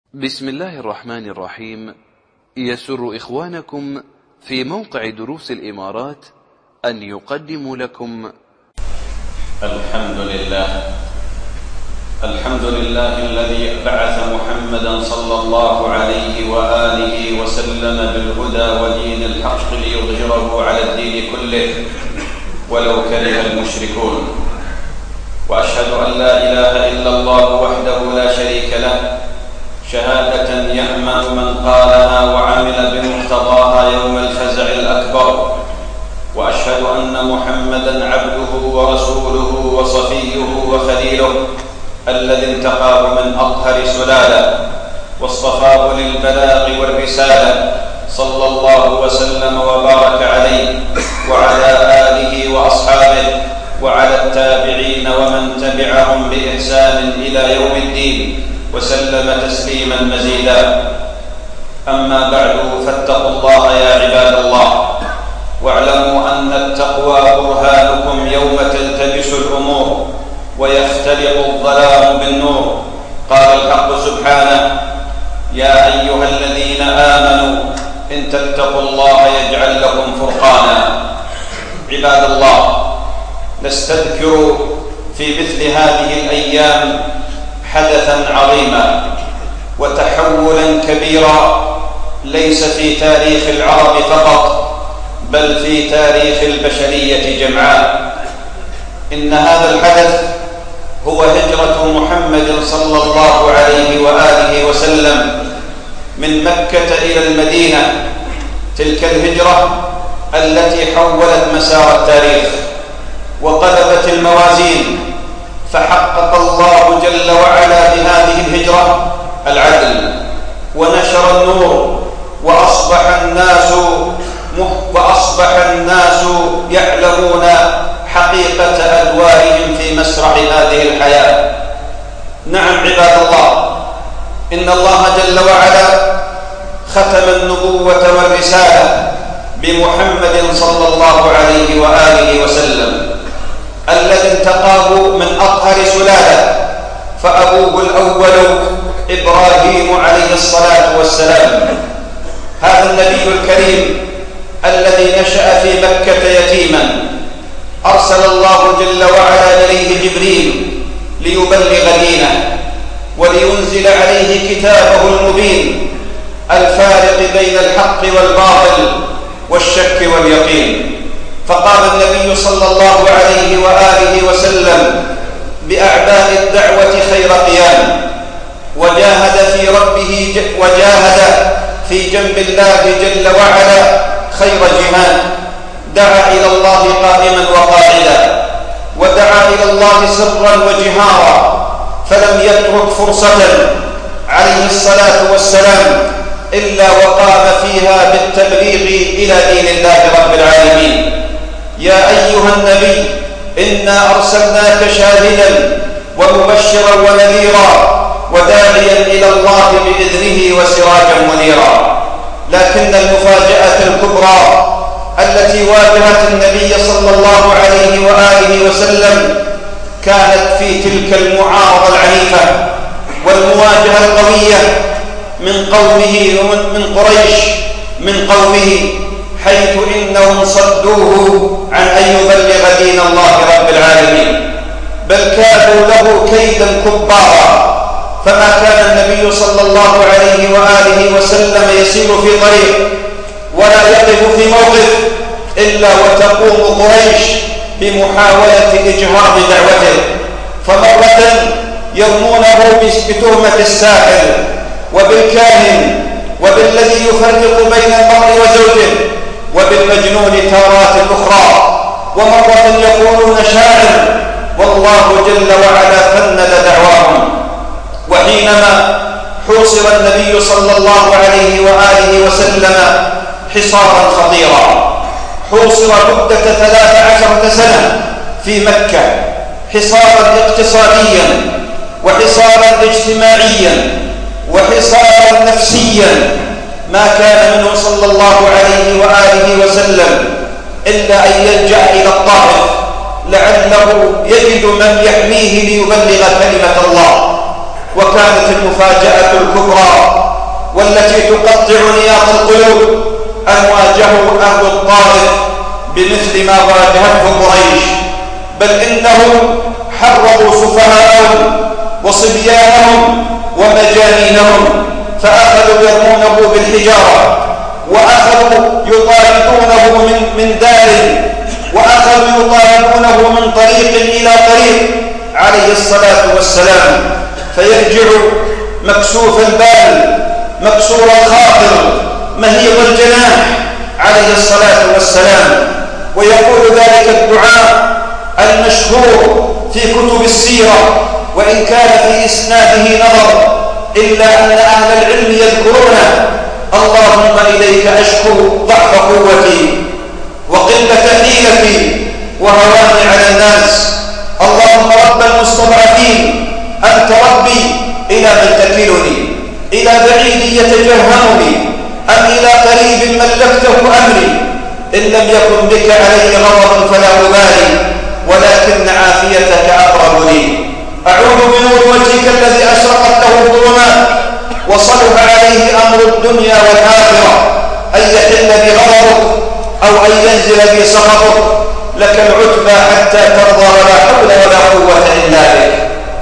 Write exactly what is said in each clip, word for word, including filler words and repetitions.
بسم الله الرحمن الرحيم. يسر إخوانكم في موقع دروس الإمارات أن يقدموا لكم الحمد لله الحمد لله الذي بعث محمدا صلى الله عليه وآله وسلم بالهدى ودين الحق ليظهره على الدين كله ولو كره المشركون، وأشهد أن لا إله إلا الله وحده لا شريك له شهادة يأمن من قالها وعمل بمقتضاها يوم الفزع الأكبر، وأشهد أن محمدا عبده ورسوله وصفيه وخليله الذي انتقاه من أطهر سلالة واصطفاه للبلاغ والرسالة، صلى الله وسلم وبارك عليه وعلى آله وأصحابه وعلى التابعين ومن تبعهم بإحسان إلى يوم الدين وسلم تسليما مزيدا. أما بعد، فاتقوا الله يا عباد الله، واعلموا أن التقوى برهانكم يوم تلتبس الأمور ويختلط الظلام بالنور. قال الحق سبحانه: يا أيها الذين آمنوا إن تتقوا الله يجعل لكم فرقانا. عباد الله، نستذكر في مثل هذه الأيام حدثا عظيما وتحولا كبيرا ليس في تاريخ العرب فقط بل في تاريخ البشرية جمعاء. إن هذا الحدث هو هجرة محمد صلى الله عليه وآله وسلم من مكة إلى المدينة، تلك الهجرة التي حولت مسار التاريخ وقلبت الموازين، فحقق الله جل وعلا بهذه الهجرة العدل ونشر النور، وأصبح الناس وأصبح الناس يعلمون حقيقة أدوارهم في مسرح هذه الحياة. نعم عباد الله، إن الله جل وعلا ختم النبوة والرسالة بمحمد صلى الله عليه وآله وسلم الذي انتقاه من أطهر سلالة، فأبوه الأول إبراهيم عليه الصلاة والسلام. هذا النبي الكريم الذي نشأ في مكة يتيما أرسل الله جل وعلا إليه جبريل ليبلغ دينه ولينزل عليه كتابه المبين الفارق بين الحق والباطل والشك واليقين. فقام النبي صلى الله عليه وآله وسلم بأعباء الدعوة خير قيام، وجاهد في ربه وجاهد في جنب الله جل وعلا خير جهاد، دعا إلى الله قائما وقاعدا، ودعا إلى الله سرا وجهارا، فلم يترك فرصة عليه الصلاة والسلام إلا وقام فيها بالتبليغ إلى دين الله رب العالمين. يا أيها النبي إنا أرسلناك شاهدا ومبشرا ونذيرا وداعيا إلى الله بإذنه وسراجا منيرا. لكن المفاجأة الكبرى التي واجهت النبي صلى الله عليه وآله وسلم كانت في تلك المعارضة العنيفة والمواجهة القوية من قومه ومن قريش من قومه، حيث إنهم صدوه عن أن يبلغ دين الله رب العالمين، بل كادوا له كيدا كبارا. فما كان النبي صلى الله عليه وآله وسلم يسير في طريق ولا يقف في موقف إلا وتقوم قريش بمحاولة إجهاض دعوته، فمرة يرمونه بتهمة الساحر وبالكاهن وبالذي يفرق بين المرء وزوجه وبالمجنون تارات أخرى، ومرة يقولون شاعر، والله جل وعلا فند دعواهم. وحينما حوصر النبي صلى الله عليه وآله وسلم حصارا خطيرا، حوصر مدة ثلاث عشرة سنة في مكة، حصارا اقتصاديا وحصارا اجتماعيا وحصارا نفسيا، ما كان منه صلى الله عليه وآله وسلم إلا أن يلجأ إلى الطائف لعله يجد من يحميه ليبلغ كلمة الله. وكانت المفاجأة الكبرى والتي تقطع نياط القلوب أن واجهوا أهل الطائف بمثل ما واجهته قريش، بل إنهم حرضوا سفهاءهم وصبيانهم ومجانينهم، فأخذوا يرمونه بالحجارة، وأخذوا يطاردونه من, من دار، وأخذوا يطاردونه من طريق إلى طريق عليه الصلاة والسلام، فيرجع مكسوف البال مكسور الخاطر مهيض الجناح عليه الصلاة والسلام، ويقول ذلك الدعاء المشهور في كتب السيرة، وإن كان في إسناده نظر إلا أن أهل العلم يذكرونه: اللهم إليك أشكو ضعف قوتي وقلة حيلتي وهواني على الناس، اللهم رب المستضعفين أنت ربي، إلى من تكلني؟ إلى بعيد يتجهمني أم إلى قريب ملكته أمري؟ إن لم يكن بك علي غضب فلا أبالي، ولكن عافيتك أقرب لي. أعوذ بنور وجهك الذي أشرقت له الظلمات وصلح عليه أمر الدنيا والآخرة أن يحل بغضبك أو أن ينزل بي سخطك، لك العتبى حتى ترضى ولا حول ولا قوة إلا بك.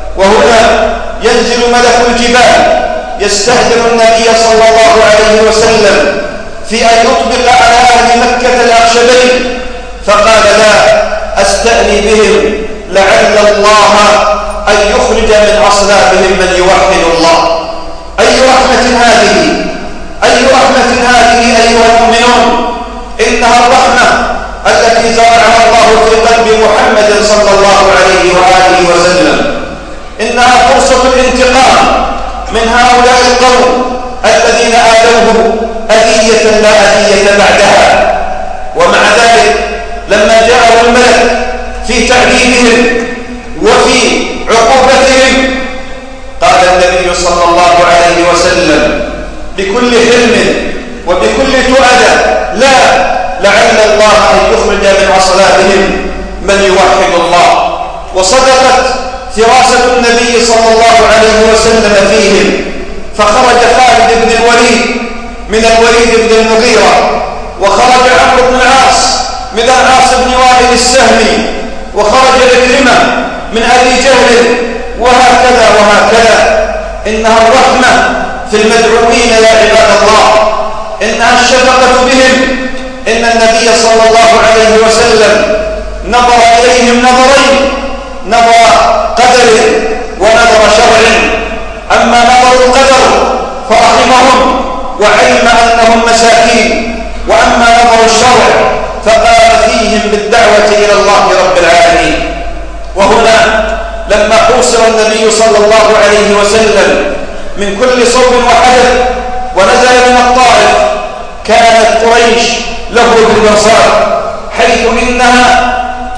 وهنا ينزل ملك الجبال يستهدر النبي صلى الله عليه وسلم في أن يطبق على أهل مكة الأخشبين، فقال: لا أستأني بهم لعل الله أن يخرج من أصلابهم من يوحد الله. أي رحمة هذه، أي رحمة هذه أيها المؤمنون! إنها الرحمة التي زرعها الله في قلب محمد صلى الله عليه وآله وسلم، إنها فرصة الانتقام من هؤلاء القوم الذين آذوه أذية لا أذية بعدها. ومع ذلك لما جاءه الملك في تعذيبهم وفي عقوبتهم قال النبي صلى الله عليه وسلم بكل حلم وبكل تؤدى: لا، لعل الله أن يخرج من أصلابهم من يوحد الله. وصدقت فراسة النبي صلى الله عليه وسلم فيهم، فخرج خالد بن الوليد من الوليد بن المغيرة، وخرج عمرو بن العاص من العاص بن وائل السهمي، وخرج عكرمة من أبي جهل، وهكذا وهكذا. إنها الرحمة في المدعوين يا عباد الله، إنها الشفقة بهم. إن النبي صلى الله عليه وسلم نظر إليهم نظرين: نظر قدر ونظر شرع. أما نظر القدر فرحمهم وعلم أنهم مساكين، وأما نظر الشرع فقام فيهم بالدعوة إلى الله رب العالمين. وهنا لما حوصر النبي صلى الله عليه وسلم من كل صوب وحدث ونزل من الطائف، كانت قريش له بالمرصاد، حيث إنها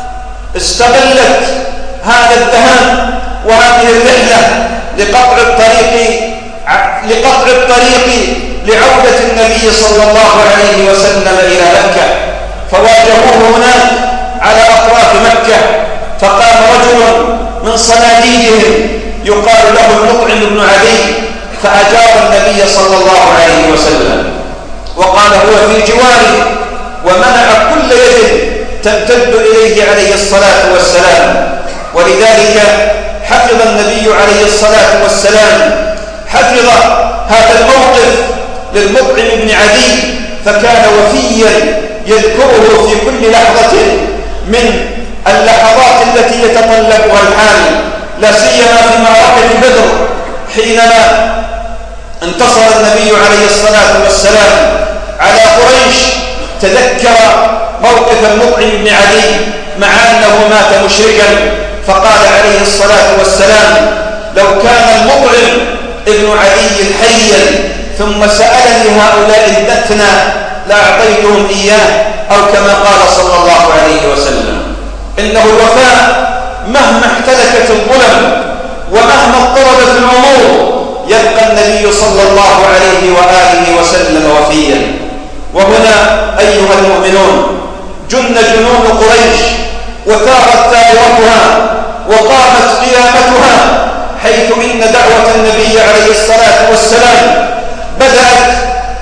استغلت هذا الذهاب وهذه الرحلة لقطع الطريق لقطع الطريق لعودة النبي صلى الله عليه وسلم إلى مكة، فواجهوه هناك على أطراف مكة. فقام رجل من صناديدهم يقال له المطعم بن عدي، فأجاب النبي صلى الله عليه وسلم وقال: هو في جواره، ومنع كل يد تمتد إليه عليه الصلاة والسلام. ولذلك حفظ النبي عليه الصلاة والسلام حفظ هذا الموقف للمطعم بن عدي، فكان وفيا يذكره في كل لحظة من اللحظات التي يتطلبها الحال، لا سيما في معركة بدر حينما انتصر النبي عليه الصلاة والسلام على قريش. تذكر موقف المطعم بن عدي مع أنه مات مشركا، فقال عليه الصلاة والسلام: لو كان المطعم ابن عدي حيا ثم سألني هؤلاء الدتنا لأعطيتهم إياه، أو كما قال صلى الله عليه وسلم. إنه الوفاء مهما احتلكت الظلم ومهما اضطربت الأمور يبقى النبي صلى الله عليه وآله وسلم وفيا. وهنا أيها المؤمنون جن جنون قريش وثارت ثائرتها وقامت قيامتها، حيث إن دعوة النبي عليه الصلاة والسلام بدأت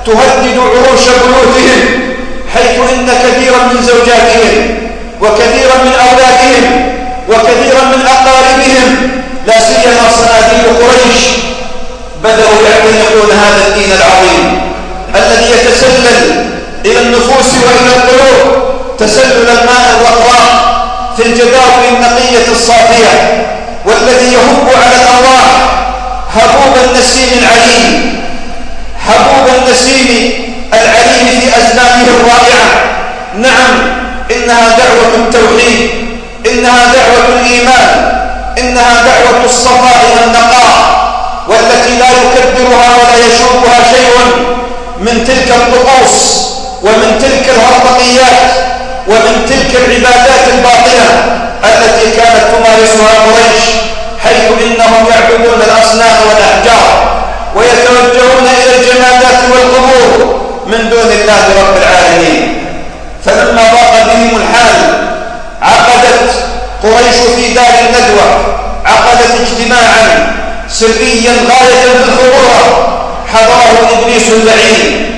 تهدد عروش بيوتهم، حيث إن كثيرا من زوجاتهم وكثيرا من أولادهم وكثيرا من أقاربهم لا سيما صناديد قريش بدأوا يعتنقون هذا الدين العظيم الذي يتسلل إلى النفوس وإلى القلوب تسلل الماء الرقراء في الجداول النقية الصافية، والذي يهب على الأرواح هبوب النسيم العليم، هبوب النسيم العليم في أزمانه الرائعة. نعم، إنها دعوة التوحيد، إنها دعوة الإيمان، إنها دعوة الصفاء والنقاء، والتي لا يكبرها ولا يشوبها شيء من تلك الطقوس ومن تلك الهرطقيات ومن تلك العبادات الباطلة التي كانت تمارسها قريش، حيث إنهم يعبدون الأصنام والأحجار ويتوجهون إلى الجمادات والقبور من دون الله رب العالمين. فلما ضاق بهم الحال عقدت قريش في دار الندوة، عقدت اجتماعا سريا غاية في الخطورة حضره إبليس اللعين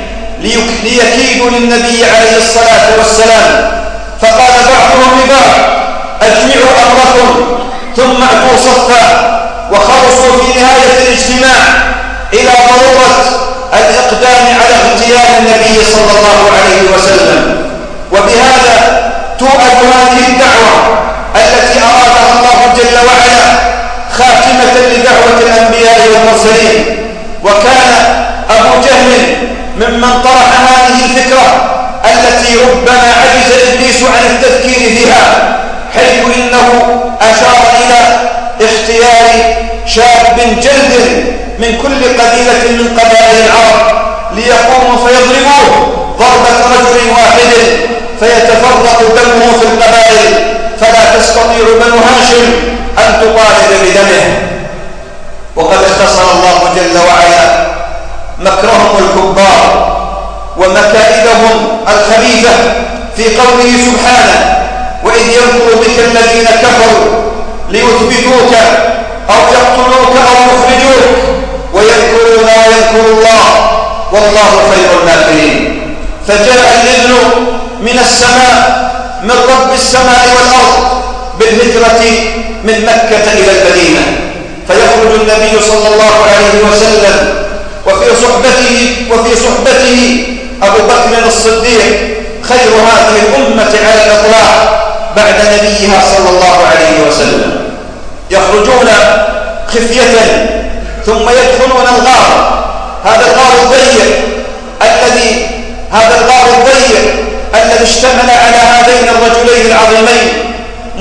ليكيدوا للنبي عليه الصلاة والسلام. فقال بعضهم لبعض: أجمعوا أمركم ثم أتوا صفا، وخلصوا في نهاية الاجتماع إلى ضرورة الإقدام على اغتيال النبي صلى الله عليه وسلم. وبهذا تؤد هذه الدعوة التي أرادها الله جل وعلا خاتمة لدعوة الأنبياء والمرسلين. وكان أبو جهل ممن طرح هذه الفكرة التي ربما عجز إبليس عن التفكير فيها، حيث إنه أشار إلى اختيار شاب جلد من كل قبيلة من قبائل العرب ليقوموا فيضربوه ضربة رجل واحد فيتفرق دمه في القبائل، فلا تستطيع بنو هاشم أن تطالب بدمه. وقد اختصر الله جل وعلا مكرهم الكبار ومكائدهم الخبيثة في قوله سبحانه: وإذ يمكر بك الذين كفروا ليثبتوك أو يقتلوك أو يخرجوك ويمكرون ويمكر الله والله خير الماكرين. فجاء الإذن من السماء من رب السماء والأرض بالهجرة من مكة إلى المدينة، فيخرج النبي صلى الله عليه وسلم وفي صحبته وفي صحبته أبو بكر الصديق خير هذه الأمة على الإطلاق بعد نبيها صلى الله عليه وسلم. يخرجون خفية ثم يدخلون الغار، هذا الغار الضيق الذي هذا الغار الضيق الذي اشتمل على هذين الرجلين العظيمين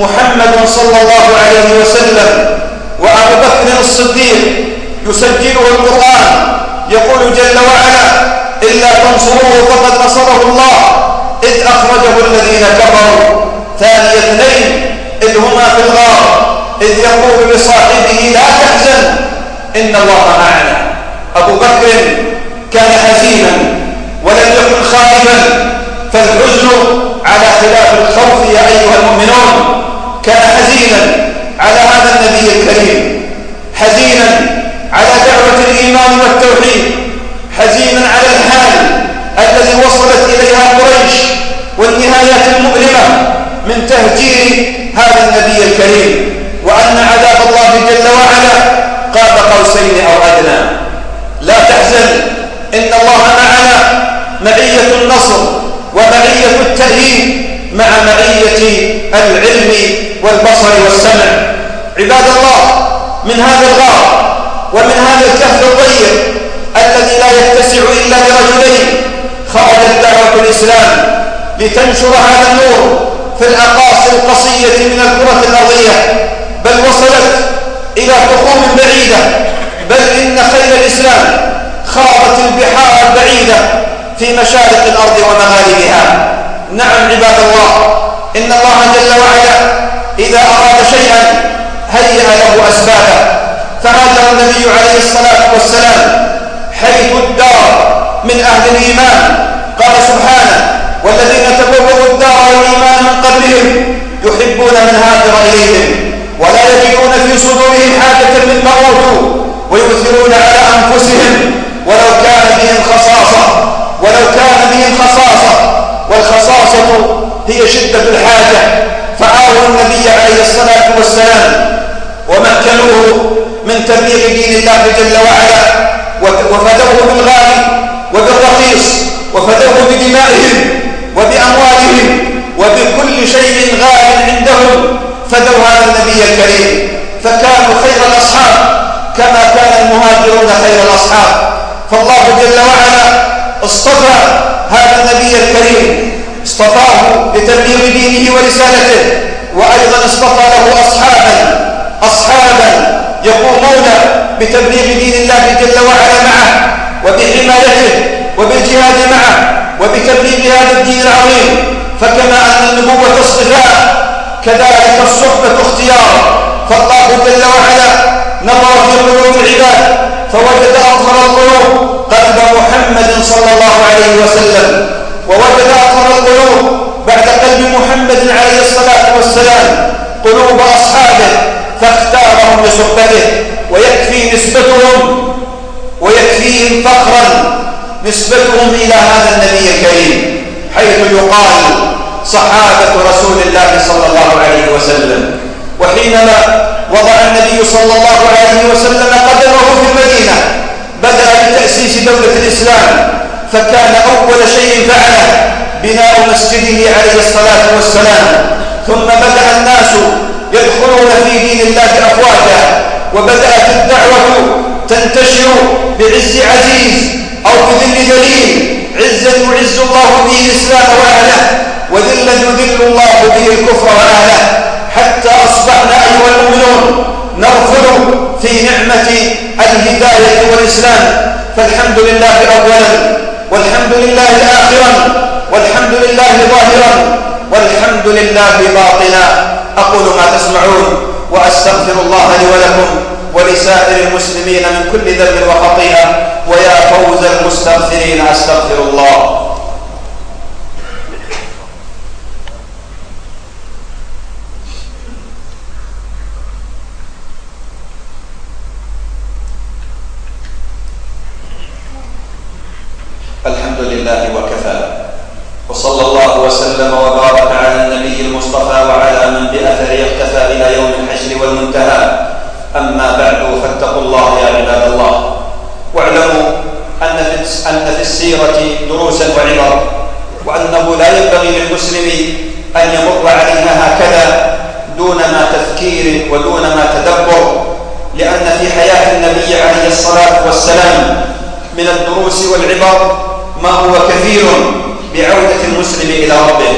محمد صلى الله عليه وسلم وأبو بكر الصديق. يسجله القرآن يقول جل وعلا: إلا تنصروه فقد نصره الله إذ أخرجه الذين كفروا ثاني اثنين إذ هما في الغار إذ يقول لصاحبه لا تحزن إن الله معنا. أبو بكر كان حزينا ولم يكن خائفا، فالحزن على خلاف الخوف يا أيها المؤمنون. كان حزينا على هذا النبي الكريم، حزينا على دعوة الإيمان والتوحيد، حزينا على الحال الذي وصلت إليها قريش والنهايات المؤلمة من تهجير هذا النبي الكريم، وأن عذاب الله جل وعلا قاب قوسين أو أدنى. لا تحزن إن الله معنا، معية النصر ومعية التأييد مع معية العلم والبصر والسمع. عباد الله، من هذا الغار ومن هذا الكهف الضيق الذي لا يتسع إلا لرجلين خرجت دعوة الإسلام لتنشر هذا النور في الأقاصي القصية من الكرة الأرضية، بل وصلت إلى تخوم بعيدة، بل إن خيل الإسلام خاضت البحار البعيدة في مشارق الأرض ومغاربها. نعم عباد الله، إن الله جل وعلا إذا أراد شيئا هيأ له أسبابه، فهاجر النبي عليه الصلاة والسلام حيث الدار من أهل الإيمان. قال سبحانه: والذين تبوأوا الدار والإيمان من قبلهم يحبون من هاجر إليهم ولا يجدون في صدورهم حاجة مما أوتوا ويؤثرون على أنفسهم ولو كان بهم خصاصة هي شدة الحاجة، فآووا النبي عليه الصلاة والسلام ومكنوه من تبليغ دين الله جل وعلا، وفدوه بالغالي وبالرخيص، وفدوه بدمائهم وبأموالهم وبكل شيء غال عندهم، فدوا هذا النبي الكريم، فكانوا خير الأصحاب كما كان المهاجرون خير الأصحاب. فالله جل وعلا اصطفى هذا النبي الكريم، اصطفاه لتبليغ دينه ورسالته، وأيضا اصطفى له أصحابا أصحابا يقومون بتبليغ دين الله جل وعلا معه، وبحمايته، وبالجهاد معه، وبتبليغ هذا الدين العظيم. فكما أن النبوة اصطفاء، كذلك الصحبة اختيار. فالله جل وعلا نظر في قلوب العباد فوجد أطهر القلوب قلب محمد صلى الله عليه وسلم، ووجد أطهر القلوب بعد قلب محمد عليه الصلاة والسلام قلوب أصحابه، فاختارهم لصحبته. ويكفي نسبتهم ويكفيهم فخرا نسبتهم إلى هذا النبي الكريم، حيث يقال صحابة رسول الله صلى الله عليه وسلم. وحينما وضع النبي صلى الله عليه وسلم قدمه في المدينة بدأ بتأسيس دولة الإسلام، فكان أول شيء فعله بناء مسجده عليه الصلاة والسلام. ثم بدأ الناس يدخلون في دين الله أفواجا، وبدأت الدعوة تنتشر بعز عزيز أو بذل ذليل، عزا يعز الله به الإسلام وأهله، وذلا يذل الله به الكفر وأهله، حتى أصبحنا أيها المؤمنون نرفض في نعمة الهداية والإسلام. فالحمد لله أولا، والحمد لله آخرا، والحمد لله ظاهرا، والحمد لله باطنا. أقول ما تسمعون، وأستغفر الله لي ولكم ولسائر المسلمين من كل ذنب وخطيئة، ويا فوز المستغفرين أستغفر الله. الحمد لله وكفى، وصلى الله وسلم وبارك على النبي المصطفى وعلى من بأثره اختفى إلى يوم الحشر والمنتهى. أما بعد، فاتقوا الله يا عباد الله، واعلموا أن في السيرة دروسا وعبر، وأنه لا ينبغي للمسلم أن يمر عليها هكذا دون ما تفكير ودون ما تدبر، لأن في حياة النبي عليه الصلاة والسلام من الدروس والعبر ما هو كثير بعودة المسلم إلى ربه،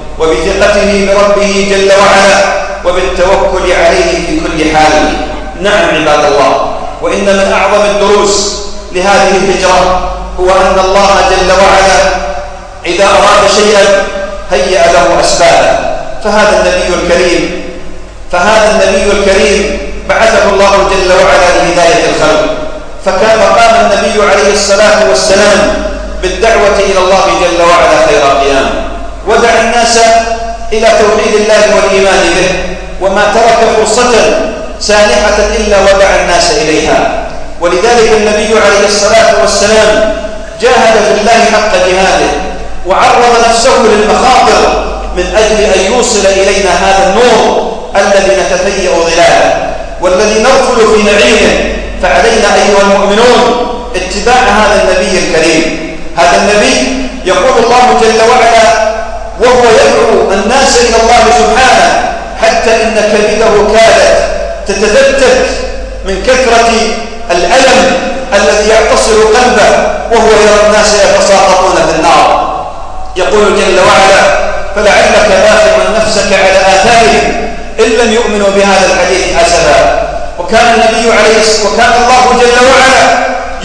وبثقته بربه جل وعلا، وبالتوكل عليه في كل حال. نعم عباد الله، وإن من أعظم الدروس لهذه الهجرة هو أن الله جل وعلا إذا أراد شيئا هيأ له أسبابا. فهذا النبي الكريم فهذا النبي الكريم بعثه الله جل وعلا لهداية الخلق، فكان قام النبي عليه الصلاة والسلام بالدعوة إلى الله جل وعلا خير قيام، ودعا الناس إلى توحيد الله والإيمان به، وما ترك فرصة سانحة إلا ودعا الناس إليها. ولذلك النبي عليه الصلاة والسلام جاهد في الله حق جهاده، وعرض نفسه للمخاطر من أجل أن يوصل إلينا هذا النور الذي نتفيأ ظلاله والذي نرفل في نعيمه. فعلينا أيها المؤمنون اتباع هذا النبي الكريم. هذا النبي يقول الله جل وعلا وهو يدعو الناس إلى الله سبحانه حتى إن كبده كادت تتفتت من كثرة الألم الذي يعتصر قلبه وهو يرى الناس يتساقطون في النار. يقول جل وعلا فلعلك باخع نفسك على آثارهم إن لم يؤمنوا بهذا الحديث أسفا. وكان النبي عليه الصلاة وكان الله جل وعلا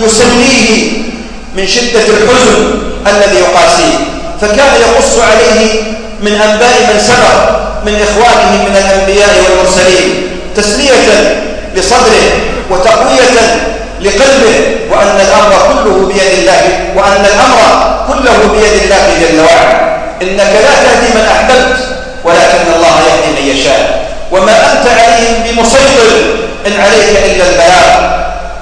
يسليه من شدة الحزن الذي يقاسيه، فكان يقص عليه من أنباء من سبق من إخوانه من الأنبياء والمرسلين تسلية لصدره وتقوية لقلبه، وأن الأمر كله بيد الله وأن الأمر كله بيد الله جل وعلا. إنك لا تهدي من أحببت ولكن الله يهدي من يشاء، وما أنت عليهم بمسيطر إن عليك إلا البلاغ.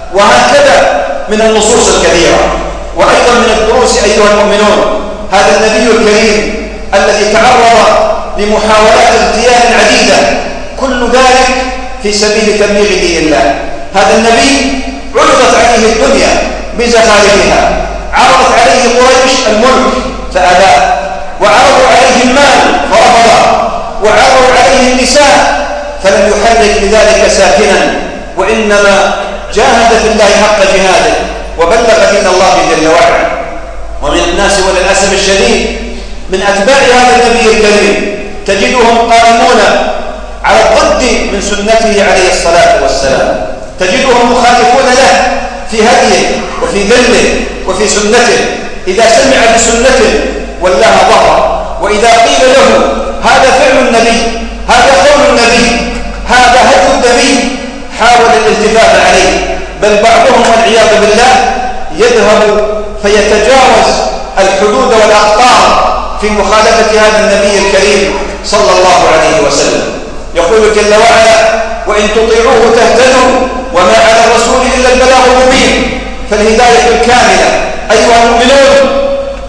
وهكذا من النصوص الكثيرة. وأيضا من الدروس أيها المؤمنون هذا النبي الكريم الذي تعرض لمحاولات اغتيال عديدة، كل ذلك في سبيل تبليغ دين الله. هذا النبي عرضت عليه الدنيا بزخارفها، عرضت عليه قريش الملك فأبى، وعرضوا عليه المال فرفض، وعرضوا عليه النساء فلم يحرك لذلك ساكنا، وإنما جاهد في الله حق جهاده وبلغ دين الله جل وعلا. ومن الناس وللأسف الشديد من أتباع هذا النبي الكريم تجدهم قائمون على الضد من سنته عليه الصلاة والسلام، تجدهم مخالفون له في هديه وفي ذله وفي سنته. إذا سمع بسنته ولاها ظهره، وإذا قيل له هذا فعل النبي، هذا قول النبي، هذا هدي النبي، حاول الالتفات عليه، بل بعضهم والعياذ بالله يذهب فيتجاوز الحدود والأقطار في مخالفة هذا النبي الكريم صلى الله عليه وسلم. يقول جل وعلا: وإن تطيعوه تهتدوا وما على الرسول إلا البلاغ المبين. فالهداية الكاملة أيها المؤمنون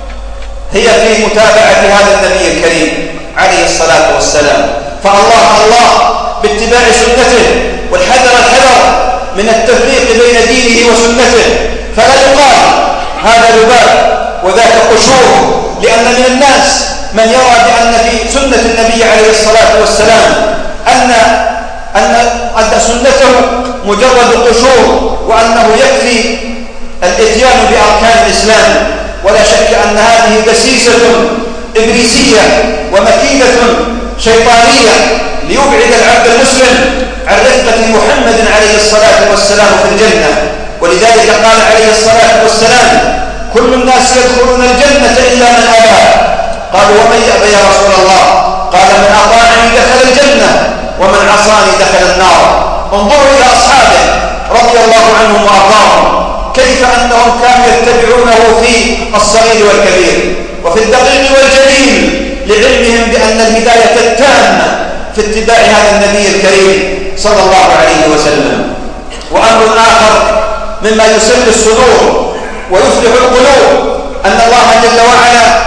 هي في متابعة هذا النبي الكريم عليه الصلاة والسلام. فالله الله باتباع سنته، والحذر الحذر من التفريق بين دينه وسنته. فلا يقال هذا لباب وذاك قشور، لأن من الناس من يرى بأن في سنة النبي عليه الصلاة والسلام أن أن أن سنته مجرد قشور، وأنه يكفي الإتيان بأركان الإسلام. ولا شك أن هذه دسيسة إبليسية ومكيدة شيطانية ليبعد العبد المسلم عن رفقة محمد عليه الصلاة والسلام في الجنة. ولذلك قال عليه الصلاة والسلام: كل الناس يدخلون الجنة إلا من أبى. قالوا: ومن يأبى يا رسول الله؟ قال: من أطاعني دخل الجنة ومن عصاني دخل النار. انظروا إلى أصحابه رضي الله عنهم وأرضاهم، كيف أنهم كانوا يتبعونه في الصغير والكبير وفي الدقيق والجليل، لعلمهم بأن الهداية التامة في اتباع هذا النبي الكريم صلى الله عليه وسلم. وأمر آخر مما يسل الصدور ويفرح القلوب أن الله جل وعلا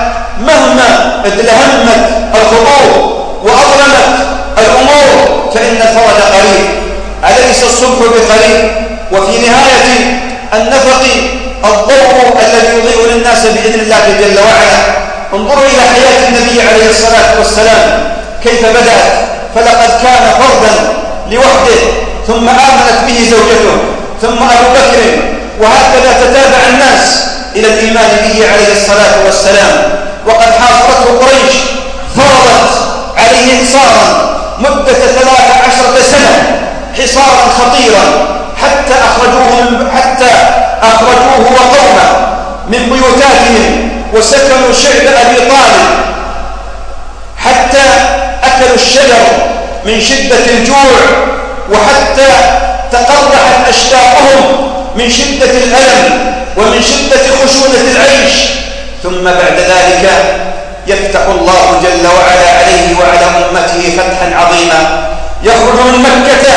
مهما ادلهمت الخطوب وأظلمت الأمور فإن الفرج قريب. أليس الصبح بقريب؟ وفي نهاية النفق الضوء الذي يضيء للناس بإذن الله جل وعلا. انظروا إلى حياة النبي عليه الصلاة والسلام كيف بدأت، فلقد كان فردا لوحده، ثم آمنت به زوجته، ثم أبو بكر، وهكذا تتابع الناس إلى الإيمان به عليه الصلاة والسلام. وقد حاصرته قريش، فرضت عليه حصارا مدة ثلاث عشرة سنة، حصارا خطيرا، حتى أخرجوه حتى أخرجوه وقومه من بيوتاتهم وسكنوا شعب أبي طالب، حتى أكلوا الشجر من شدة الجوع، وحتى تقرحت أشتاقهم من شدة الألم ومن شدة خشونة العيش. ثم بعد ذلك يفتح الله جل وعلا عليه وعلى أمته فتحا عظيما، يخرج من مكة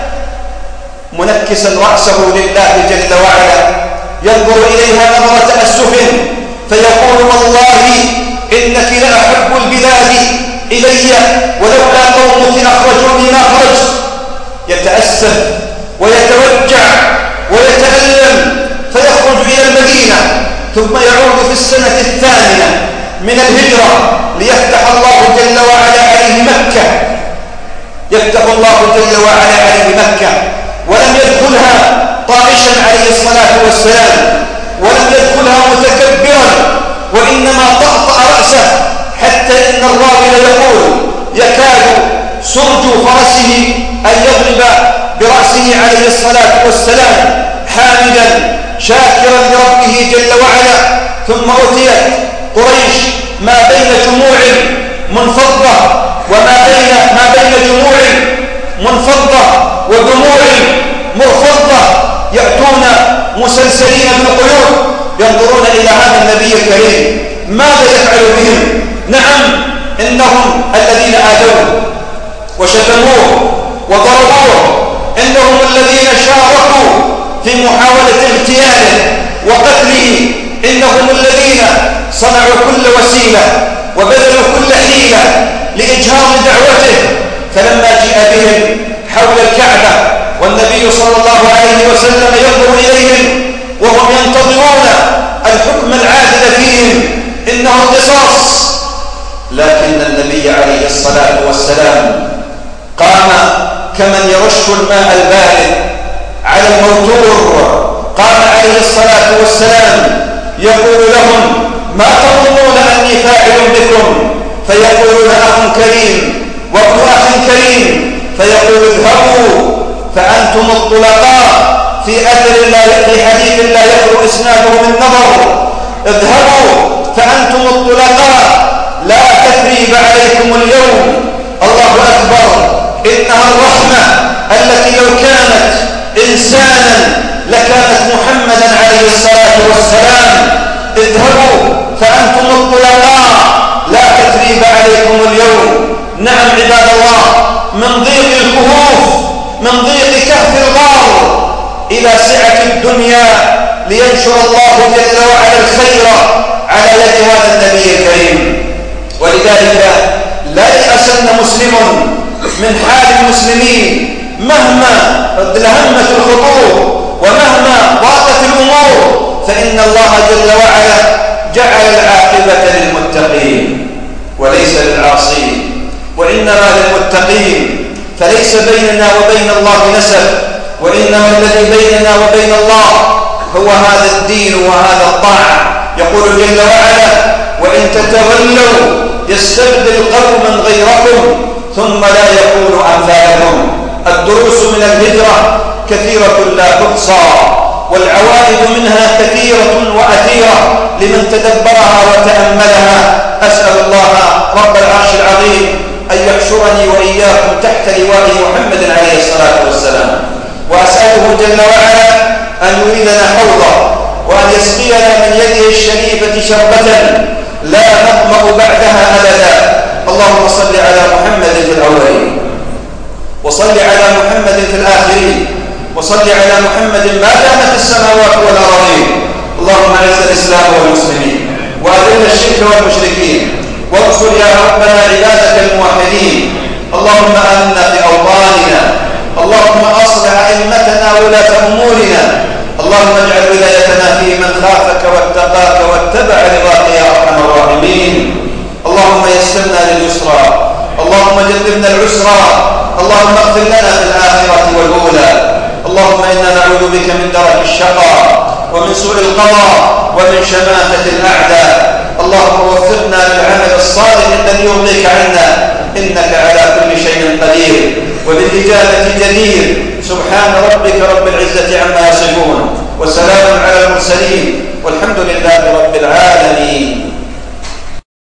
منكسا رأسه لله جل وعلا، ينظر إليها نظرة تأسف فيقول: والله إنك لأحب البلاد إلي ولولا قومك أخرجوني ما خرجت. يتأسف ويتوجع ويتألم فيخرج إلى المدينة، ثم يعود في السنة الثامنة من الهجرة ليفتح الله جل وعلا عليه مكة. يفتح الله جل وعلا عليه مكة، ولم يدخلها طائشا عليه الصلاة والسلام، ولم يدخلها متكبرا، وإنما طأطأ رأسه، حتى إن الراوي يقول: يكاد سرج فرسه أن يضرب برأسه عليه الصلاة والسلام، حامدا شاكرا لربه جل وعلا. ثم أتيت قريش ما بين جموع منفضة وما بين ما بين جموع منفضة ودموع مرفضة، يأتون مسلسلين بالقيود ينظرون إلى هذا النبي الكريم ماذا يفعل بهم. نعم، إنهم الذين آذوه وشتموه وضربوه، إنهم الذين شاركوا في محاولة اغتياله وقتله، إنهم الذين صنعوا كل وسيلة وبذلوا كل حيلة لإجهاض دعوته، فلما جاء بهم حول الكعبة والنبي صلى الله عليه وسلم ينظر إليهم وهم ينتظرون الحكم العادل فيهم إنه القصاص، لكن النبي عليه الصلاة والسلام قام كمن يرش الماء البارد على الموتور، قام عليه الصلاة والسلام يقول لهم: ما تظنون أني فاعل بكم؟ فيقولون: أخ كريم وابن أخ كريم. فيقول: اذهبوا فأنتم الطلقاء في أثر لا في حديث لا يخلو إسناده من نظر. اذهبوا فأنتم الطلقاء لا تثريب عليكم اليوم. الله أكبر، إنها الرحمة التي لو كانت إنسانا لكانت محمدا عليه الصلاة والسلام. اذهبوا فأنتم الطلقاء لا تثريب عليكم اليوم. نعم عباد الله، من ضيق الكهوف، من ضيق كهف الغار إلى سعة الدنيا لينشر الله جل وعلا الخير على يد هذا النبي الكريم. ولذلك لا يأسن مسلم من حال المسلمين مهما لهمت الخطوب ومهما ضاقت الأمور، فإن الله جل وعلا جعل العاقبة للمتقين وليس للعاصين، وإنما للمتقين. فليس بيننا وبين الله نسب، وإنما الذي بيننا وبين الله هو هذا الدين وهذا الطاعة. يقول جل وعلا: وإن تتولوا يستبدل قوما غيركم ثم لا يكونوا أمثالكم. الدروس من الهجرة كثيرة لا تحصى، والعوائد منها كثيرة وأثيرة لمن تدبرها وتأملها. أسأل الله رب العرش العظيم أن يحشرني وإياكم تحت لواء محمد عليه الصلاة والسلام، وأسأله جل وعلا أن يريدنا حوضا، وأن يسقينا من يده الشريفة شربة لا نظمأ بعدها أبدا. اللهم صل على محمد في الأولين، وصل على محمد في الآخرين، وصل على محمد ما دامت السماوات والأرضين. اللهم أعز الإسلام والمسلمين، وأذل الشرك والمشركين، وانصر يا ربنا عبادك الموحدين. اللهم آمنا في أوطاننا، اللهم أصلح أئمتنا ولاة أمورنا، اللهم اجعل ولايتنا في من خافك واتقاك واتبع رضاك يا أرحم الراحمين. اللهم يسرنا لليسرى، اللهم جنبنا العسرى، اللهم اغفر لنا في الآخرة والأولى. اللهم إنا نعوذ بك من درك الشقاء ومن سوء القضاء ومن شماتة الأعداء. اللهم وفقنا للعمل الصالح الذي يرضيك عنا، إنك على كل شيء قدير وبالإجابة جدير. سبحان ربك رب العزة عما يصفون، وسلام على المرسلين، والحمد لله رب العالمين.